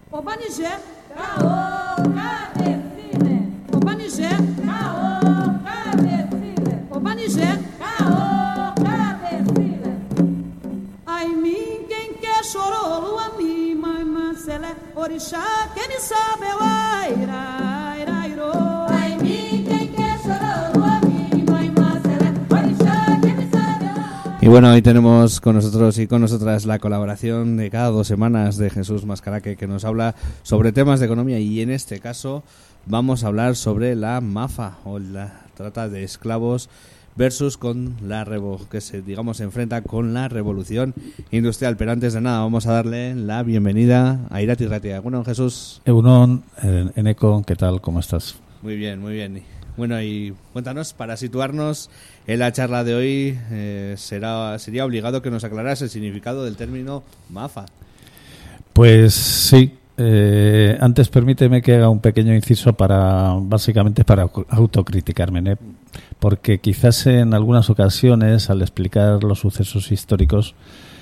Obanijé, caô, cabecine. Obanijé, caô, cabecine. Obanijé, caô, cabecine. Ai mim quem quer chorou, lua mi, mãe mancele, orixá quem me sabe eu aira, ira, iro. Ai mim quem quer chorou, lua mi, mãe mancele, orixá quem me sabe eu aira. Y bueno, hoy tenemos con nosotros y con nosotras la colaboración de cada 2 semanas de Jesús Mascaraque, que nos habla sobre temas de economía, y en este caso vamos a hablar sobre la MAFA o la trata de esclavos versus con la que se enfrenta con la revolución industrial. Pero antes de nada vamos a darle la bienvenida a Irati Ratia. Egunon, Jesús. Egunon, Eneco, ¿qué tal? ¿Cómo estás? Muy bien, muy bien. Bueno, y cuéntanos, para situarnos en la charla de hoy, sería obligado que nos aclararas el significado del término MAFA. Pues sí. Antes permíteme que haga un pequeño inciso básicamente para autocriticarme, ¿eh? Porque quizás en algunas ocasiones, al explicar los sucesos históricos,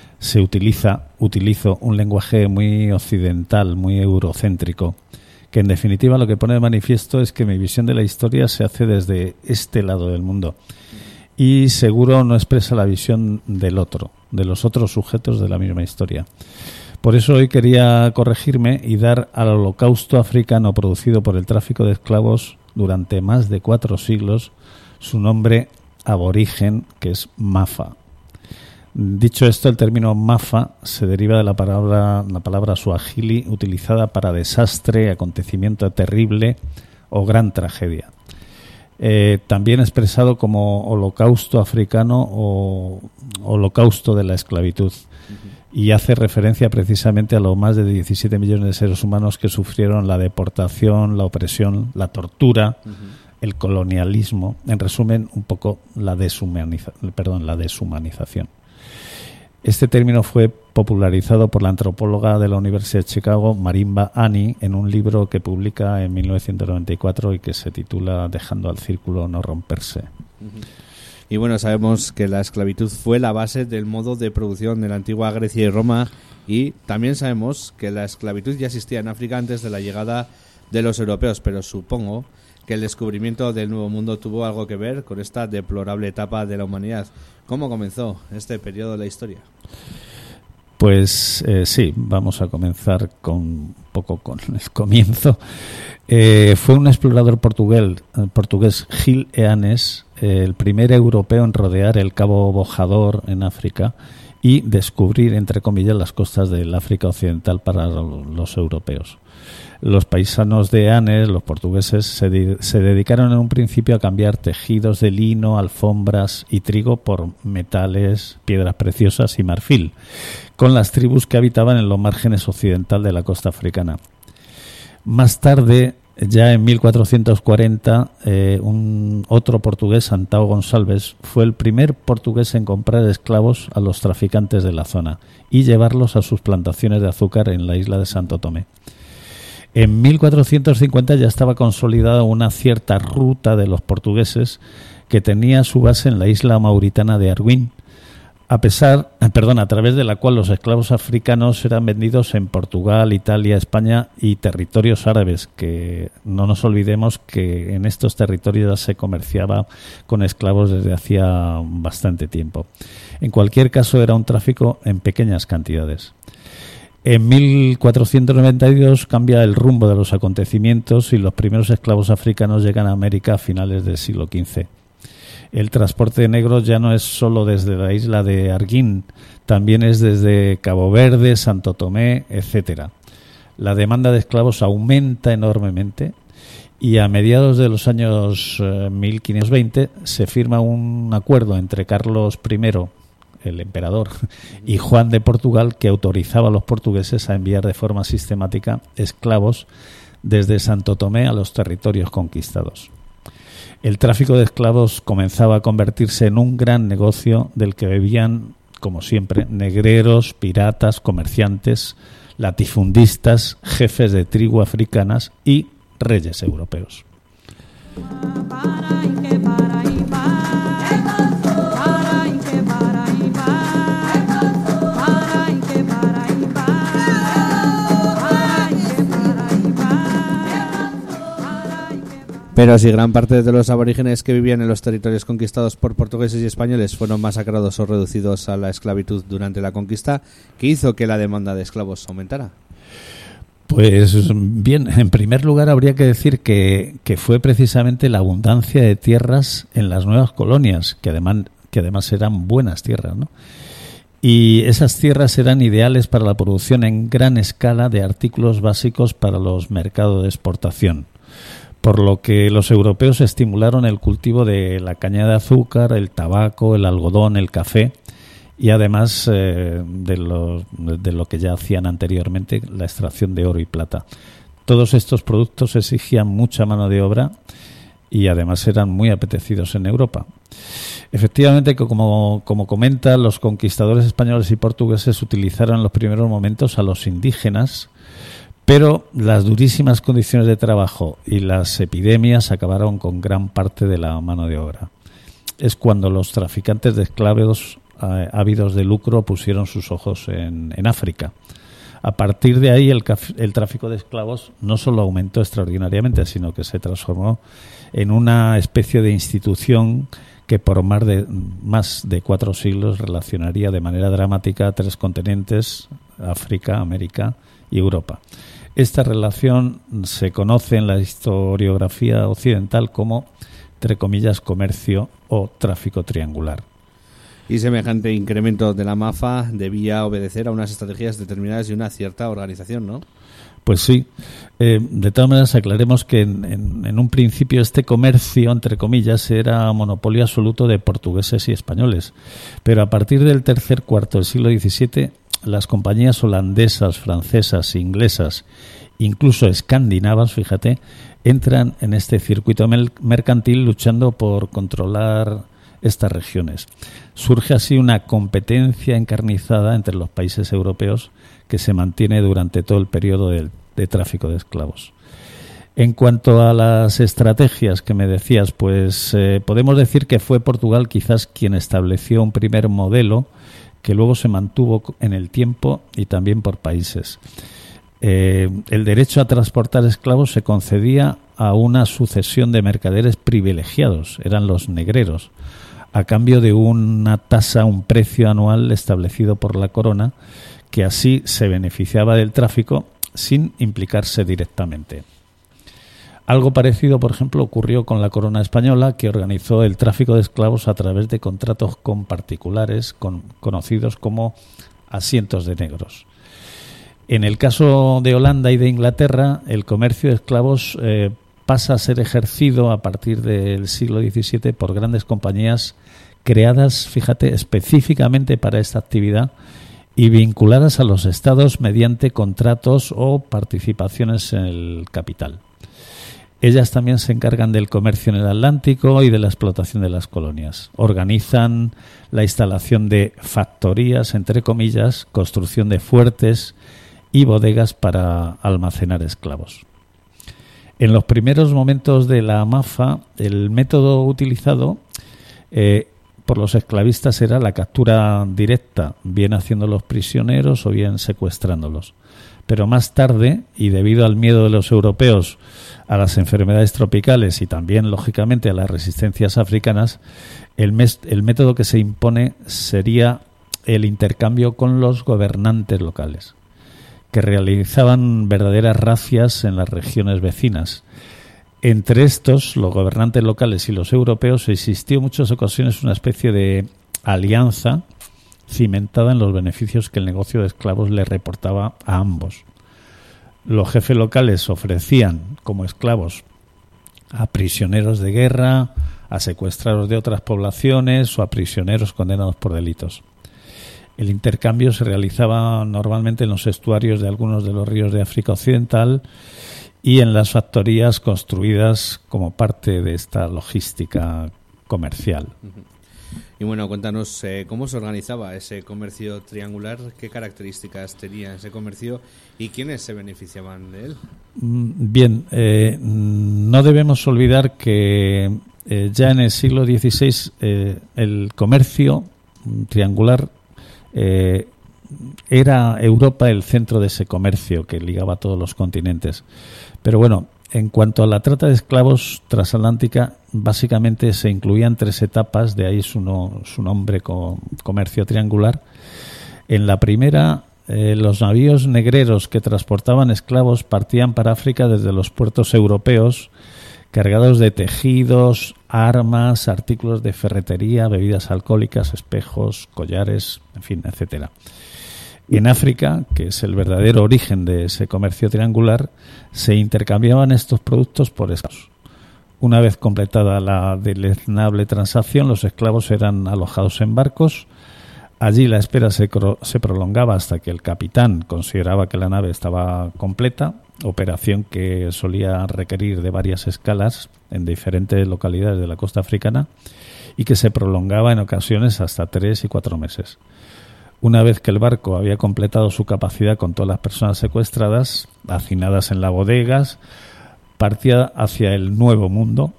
utilizo un lenguaje muy occidental, muy eurocéntrico, que en definitiva lo que pone de manifiesto es que mi visión de la historia se hace desde este lado del mundo y seguro no expresa la visión del otro, de los otros sujetos de la misma historia. Por eso hoy quería corregirme y dar al holocausto africano producido por el tráfico de esclavos durante más de 4 siglos su nombre aborigen, que es MAFA. Dicho esto, el término MAFA se deriva de la palabra suajili utilizada para desastre, acontecimiento terrible o gran tragedia. También expresado como holocausto africano o holocausto de la esclavitud. Y hace referencia precisamente a los más de 17 millones de seres humanos que sufrieron la deportación, la opresión, la tortura, el colonialismo, en resumen, un poco la deshumanización. Este término fue popularizado por la antropóloga de la Universidad de Chicago, Marimba Ani, en un libro que publica en 1994 y que se titula Dejando al círculo no romperse. Y bueno, sabemos que la esclavitud fue la base del modo de producción de la antigua Grecia y Roma, y también sabemos que la esclavitud ya existía en África antes de la llegada de los europeos, pero supongo que el descubrimiento del Nuevo Mundo tuvo algo que ver con esta deplorable etapa de la humanidad. ¿Cómo comenzó este periodo de la historia? Pues sí, vamos a comenzar con el comienzo. Fue un explorador portugués, Gil Eanes, el primer europeo en rodear el Cabo Bojador en África y descubrir, entre comillas, las costas del África Occidental para los europeos. Los paisanos de Eanes, los portugueses, se dedicaron en un principio a cambiar tejidos de lino, alfombras y trigo por metales, piedras preciosas y marfil, con las tribus que habitaban en los márgenes occidental de la costa africana. Más tarde, ya en 1440, otro portugués, Antão Gonçalves, fue el primer portugués en comprar esclavos a los traficantes de la zona y llevarlos a sus plantaciones de azúcar en la isla de Santo Tomé. En 1450 ya estaba consolidada una cierta ruta de los portugueses que tenía su base en la isla mauritana de Arguín, a través de la cual los esclavos africanos eran vendidos en Portugal, Italia, España y territorios árabes, que no nos olvidemos que en estos territorios ya se comerciaba con esclavos desde hacía bastante tiempo. En cualquier caso, era un tráfico en pequeñas cantidades. En 1492 cambia el rumbo de los acontecimientos y los primeros esclavos africanos llegan a América a finales del siglo XV. El transporte de negros ya no es solo desde la isla de Arguín, también es desde Cabo Verde, Santo Tomé, etc. La demanda de esclavos aumenta enormemente y a mediados de los años 1520 se firma un acuerdo entre Carlos I, el emperador, y Juan de Portugal, que autorizaba a los portugueses a enviar de forma sistemática esclavos desde Santo Tomé a los territorios conquistados. El tráfico de esclavos comenzaba a convertirse en un gran negocio del que bebían, como siempre, negreros, piratas, comerciantes, latifundistas, jefes de tribu africanas y reyes europeos. Pero si gran parte de los aborígenes que vivían en los territorios conquistados por portugueses y españoles fueron masacrados o reducidos a la esclavitud durante la conquista, ¿qué hizo que la demanda de esclavos aumentara? Pues bien, en primer lugar habría que decir que fue precisamente la abundancia de tierras en las nuevas colonias, que además eran buenas tierras, ¿no? Y esas tierras eran ideales para la producción en gran escala de artículos básicos para los mercados de exportación, por lo que los europeos estimularon el cultivo de la caña de azúcar, el tabaco, el algodón, el café, y además de lo que ya hacían anteriormente, la extracción de oro y plata. Todos estos productos exigían mucha mano de obra y además eran muy apetecidos en Europa. Efectivamente, como comenta, los conquistadores españoles y portugueses utilizaron en los primeros momentos a los indígenas, pero las durísimas condiciones de trabajo y las epidemias acabaron con gran parte de la mano de obra. Es cuando los traficantes de esclavos ávidos de lucro pusieron sus ojos en África. A partir de ahí el tráfico de esclavos no solo aumentó extraordinariamente, sino que se transformó en una especie de institución que por más de 4 siglos relacionaría de manera dramática a 3 continentes, África, América y Europa. Esta relación se conoce en la historiografía occidental como, entre comillas, comercio o tráfico triangular. Y semejante incremento de la MAFA debía obedecer a unas estrategias determinadas y una cierta organización, ¿no? Pues sí. De todas maneras, aclaremos que en un principio este comercio, entre comillas, era monopolio absoluto de portugueses y españoles. Pero a partir del tercer cuarto del siglo XVII, las compañías holandesas, francesas, inglesas, incluso escandinavas, fíjate, entran en este circuito mercantil luchando por controlar estas regiones. Surge así una competencia encarnizada entre los países europeos que se mantiene durante todo el periodo de tráfico de esclavos. En cuanto a las estrategias que me decías, pues podemos decir que fue Portugal quizás quien estableció un primer modelo que luego se mantuvo en el tiempo y también por países. El derecho a transportar esclavos se concedía a una sucesión de mercaderes privilegiados, eran los negreros, a cambio de una tasa, un precio anual establecido por la corona, que así se beneficiaba del tráfico sin implicarse directamente. Algo parecido, por ejemplo, ocurrió con la corona española, que organizó el tráfico de esclavos a través de contratos con particulares conocidos como asientos de negros. En el caso de Holanda y de Inglaterra, el comercio de esclavos pasa a ser ejercido a partir del siglo XVII por grandes compañías creadas, fíjate, específicamente para esta actividad y vinculadas a los estados mediante contratos o participaciones en el capital. Ellas también se encargan del comercio en el Atlántico y de la explotación de las colonias. Organizan la instalación de factorías, entre comillas, construcción de fuertes y bodegas para almacenar esclavos. En los primeros momentos de la MAFA, el método utilizado por los esclavistas era la captura directa, bien haciéndolos prisioneros o bien secuestrándolos. Pero más tarde, y debido al miedo de los europeos a las enfermedades tropicales y también, lógicamente, a las resistencias africanas, el método que se impone sería el intercambio con los gobernantes locales, que realizaban verdaderas razias en las regiones vecinas. Entre estos, los gobernantes locales y los europeos, existió en muchas ocasiones una especie de alianza cimentada en los beneficios que el negocio de esclavos le reportaba a ambos. Los jefes locales ofrecían como esclavos a prisioneros de guerra, a secuestrados de otras poblaciones o a prisioneros condenados por delitos. El intercambio se realizaba normalmente en los estuarios de algunos de los ríos de África Occidental y en las factorías construidas como parte de esta logística comercial. Y bueno, cuéntanos cómo se organizaba ese comercio triangular, qué características tenía ese comercio y quiénes se beneficiaban de él. Bien, no debemos olvidar que ya en el siglo XVI el comercio triangular era Europa el centro de ese comercio que ligaba a todos los continentes. Pero bueno, En cuanto a la trata de esclavos transatlántica, básicamente se incluían 3 etapas, de ahí su nombre, comercio triangular. En la primera, los navíos negreros que transportaban esclavos partían para África desde los puertos europeos, cargados de tejidos, armas, artículos de ferretería, bebidas alcohólicas, espejos, collares, en fin, etcétera. En África, que es el verdadero origen de ese comercio triangular, se intercambiaban estos productos por esclavos. Una vez completada la deleznable transacción, los esclavos eran alojados en barcos. Allí la espera se prolongaba hasta que el capitán consideraba que la nave estaba completa, operación que solía requerir de varias escalas en diferentes localidades de la costa africana y que se prolongaba en ocasiones hasta 3 y 4 meses. Una vez que el barco había completado su capacidad con todas las personas secuestradas, hacinadas en las bodegas, partía hacia el Nuevo Mundo.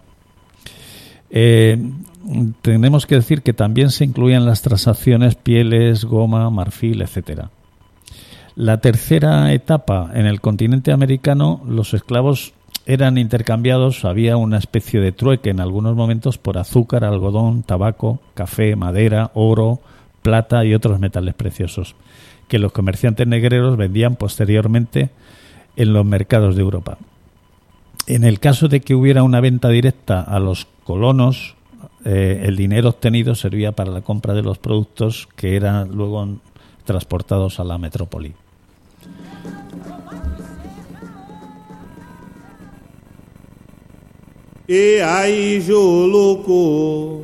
Tenemos que decir que también se incluían las transacciones pieles, goma, marfil, etcétera. La tercera etapa, en el continente americano, los esclavos eran intercambiados, había una especie de trueque en algunos momentos por azúcar, algodón, tabaco, café, madera, oro, plata y otros metales preciosos, que los comerciantes negreros vendían posteriormente en los mercados de Europa. En el caso de que hubiera una venta directa a los colonos, el dinero obtenido servía para la compra de los productos que eran luego transportados a la metrópoli. E aí juluco,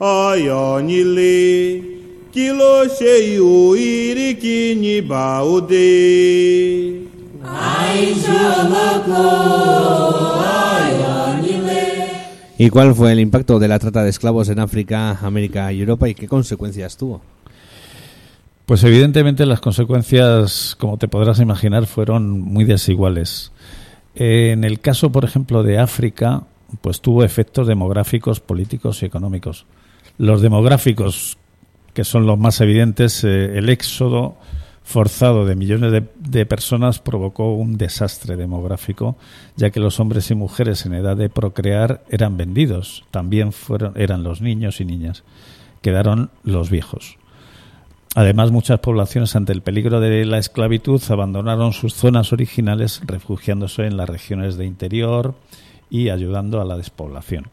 oyonile, kilo cheio iriquini baude. Ai juluco, oyonile. ¿Y cuál fue el impacto de la trata de esclavos en África, América y Europa y qué consecuencias tuvo? Pues evidentemente las consecuencias, como te podrás imaginar, fueron muy desiguales. En el caso, por ejemplo, de África, pues tuvo efectos demográficos, políticos y económicos. Los demográficos, que son los más evidentes, el éxodo forzado de millones de personas provocó un desastre demográfico, ya que los hombres y mujeres en edad de procrear eran vendidos. También eran los niños y niñas. Quedaron los viejos. Además, muchas poblaciones, ante el peligro de la esclavitud, abandonaron sus zonas originales, refugiándose en las regiones de interior y ayudando a la despoblación.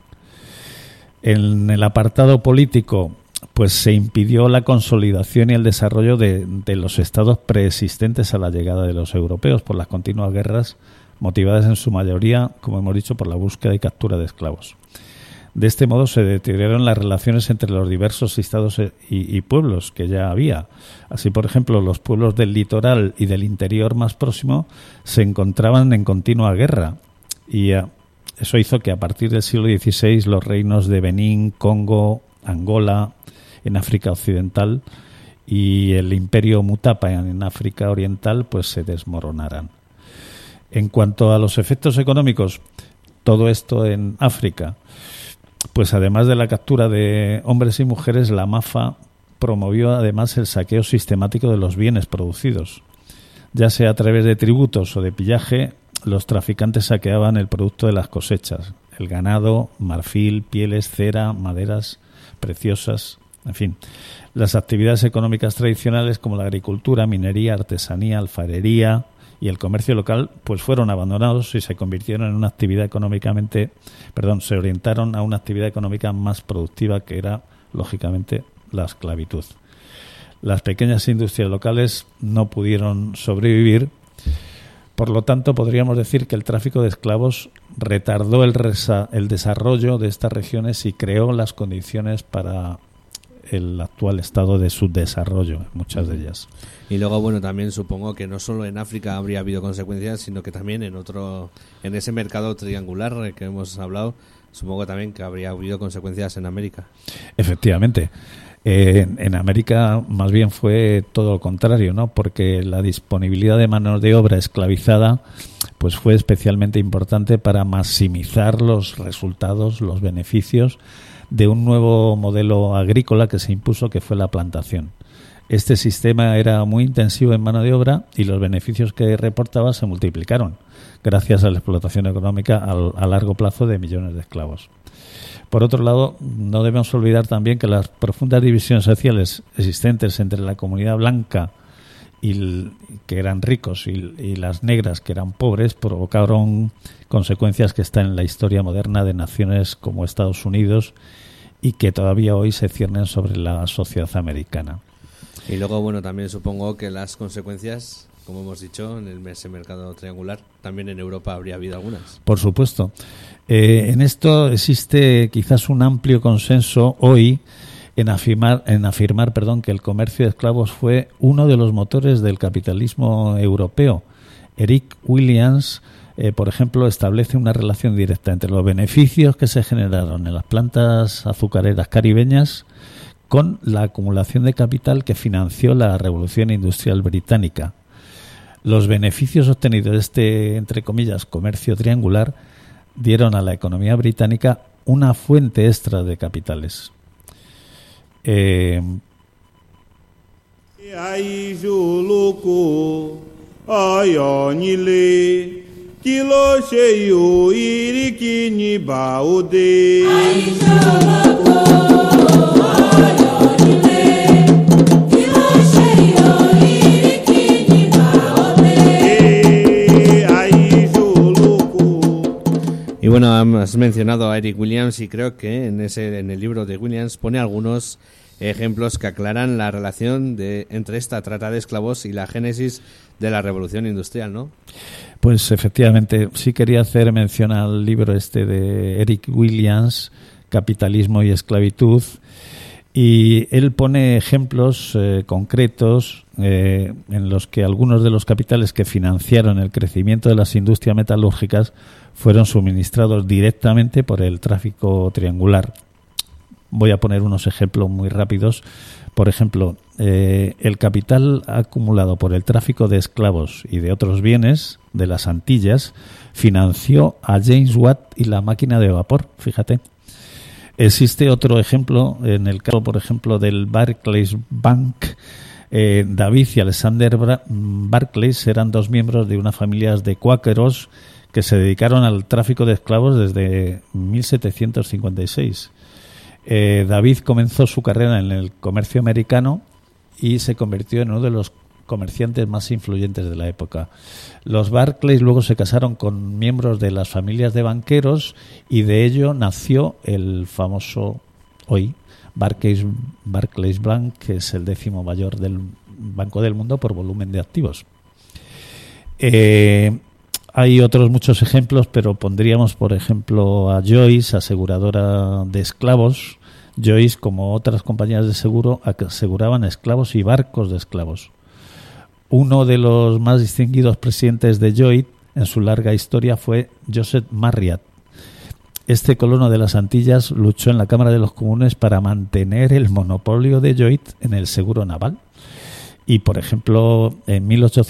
En el apartado político, pues se impidió la consolidación y el desarrollo de los estados preexistentes a la llegada de los europeos por las continuas guerras, motivadas en su mayoría, como hemos dicho, por la búsqueda y captura de esclavos. De este modo se deterioraron las relaciones entre los diversos estados y pueblos que ya había. Así, por ejemplo, los pueblos del litoral y del interior más próximo se encontraban en continua guerra, y eso hizo que a partir del siglo XVI los reinos de Benín, Congo, Angola, en África Occidental, y el imperio Mutapa en África Oriental pues se desmoronaran. En cuanto a los efectos económicos, todo esto en África, pues además de la captura de hombres y mujeres, la MAFA promovió además el saqueo sistemático de los bienes producidos. Ya sea a través de tributos o de pillaje, los traficantes saqueaban el producto de las cosechas, el ganado, marfil, pieles, cera, maderas preciosas, en fin. Las actividades económicas tradicionales como la agricultura, minería, artesanía, alfarería y el comercio local pues fueron abandonados y se convirtieron en una actividad se orientaron a una actividad económica más productiva, que era lógicamente la esclavitud. Las pequeñas industrias locales no pudieron sobrevivir. Por lo tanto, podríamos decir que el tráfico de esclavos retardó el desarrollo de estas regiones y creó las condiciones para el actual estado de subdesarrollo en muchas de ellas. Y luego, bueno, también supongo que no solo en África habría habido consecuencias, sino que también en ese mercado triangular que hemos hablado, supongo también que habría habido consecuencias en América. Efectivamente. En América más bien fue todo lo contrario, ¿no? Porque la disponibilidad de mano de obra esclavizada pues fue especialmente importante para maximizar los resultados, los beneficios de un nuevo modelo agrícola que se impuso, que fue la plantación. Este sistema era muy intensivo en mano de obra y los beneficios que reportaba se multiplicaron gracias a la explotación económica a largo plazo de millones de esclavos. Por otro lado, no debemos olvidar también que las profundas divisiones sociales existentes entre la comunidad blanca que eran ricos y las negras que eran pobres provocaron consecuencias que están en la historia moderna de naciones como Estados Unidos y que todavía hoy se ciernen sobre la sociedad americana. Y luego, bueno, también supongo que las consecuencias, como hemos dicho, en ese mercado triangular, también en Europa habría habido algunas. Por supuesto. En esto existe quizás un amplio consenso hoy en afirmar, que el comercio de esclavos fue uno de los motores del capitalismo europeo. Eric Williams, por ejemplo, establece una relación directa entre los beneficios que se generaron en las plantas azucareras caribeñas con la acumulación de capital que financió la Revolución Industrial Británica. Los beneficios obtenidos de este, entre comillas, comercio triangular dieron a la economía británica una fuente extra de capitales. Ai juluku ayonile kilo cheio irikini baude ai juluku ayonile kilo cheio irikini baude ai juluku. Y bueno, has mencionado a Eric Williams y creo que en el libro de Williams pone algunos ejemplos que aclaran la relación entre esta trata de esclavos y la génesis de la Revolución Industrial, ¿no? Pues efectivamente, sí quería hacer mención al libro de Eric Williams, Capitalismo y Esclavitud, y él pone ejemplos concretos en los que algunos de los capitales que financiaron el crecimiento de las industrias metalúrgicas fueron suministrados directamente por el tráfico triangular. Voy a poner unos ejemplos muy rápidos. Por ejemplo, el capital acumulado por el tráfico de esclavos y de otros bienes de las Antillas financió a James Watt y la máquina de vapor, fíjate. Existe otro ejemplo, en el caso, por ejemplo, del Barclays Bank. David y Alexander Barclays eran dos miembros de una familia de cuáqueros que se dedicaron al tráfico de esclavos desde 1756. David comenzó su carrera en el comercio americano y se convirtió en uno de los comerciantes más influyentes de la época. Los Barclays luego se casaron con miembros de las familias de banqueros y de ello nació el famoso hoy Barclays Bank, que es el 10º mayor del banco del mundo por volumen de activos. Hay otros muchos ejemplos, pero pondríamos, por ejemplo, a Joyce, aseguradora de esclavos. Joyce, como otras compañías de seguro, aseguraban esclavos y barcos de esclavos. Uno de los más distinguidos presidentes de Joyce en su larga historia fue Joseph Marriott. Este colono de las Antillas luchó en la Cámara de los Comunes para mantener el monopolio de Joyce en el seguro naval. Y, por ejemplo, en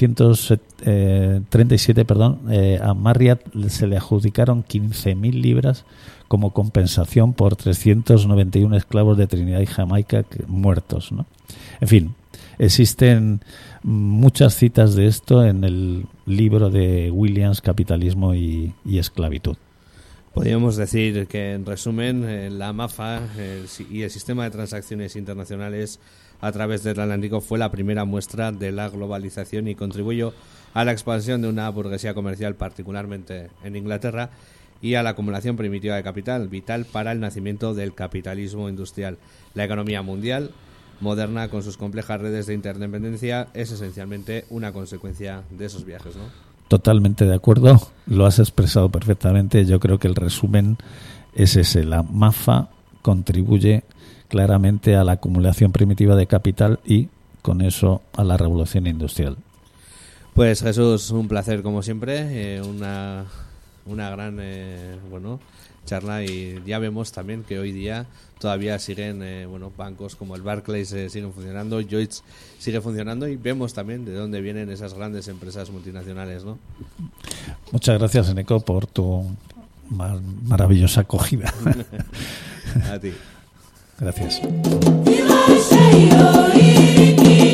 1837, a Marriott se le adjudicaron 15.000 libras como compensación por 391 esclavos de Trinidad y Jamaica muertos, ¿no? En fin, existen muchas citas de esto en el libro de Williams, Capitalismo y Esclavitud. Podríamos decir que, en resumen, la MAFA y el sistema de transacciones internacionales a través del Atlántico fue la primera muestra de la globalización y contribuyó a la expansión de una burguesía comercial, particularmente en Inglaterra, y a la acumulación primitiva de capital, vital para el nacimiento del capitalismo industrial. La economía mundial moderna, con sus complejas redes de interdependencia, es esencialmente una consecuencia de esos viajes, ¿no? Totalmente de acuerdo, lo has expresado perfectamente. Yo creo que el resumen es ese: la MAFA contribuye claramente a la acumulación primitiva de capital y, con eso, a la revolución industrial. Pues Jesús, un placer como siempre, una gran charla, y ya vemos también que hoy día todavía siguen bancos como el Barclays siguen funcionando, Joyce sigue funcionando, y vemos también de dónde vienen esas grandes empresas multinacionales, ¿no? Muchas gracias, Eneco, por tu maravillosa acogida. A ti. Gracias. Kilo cheio, iriquini.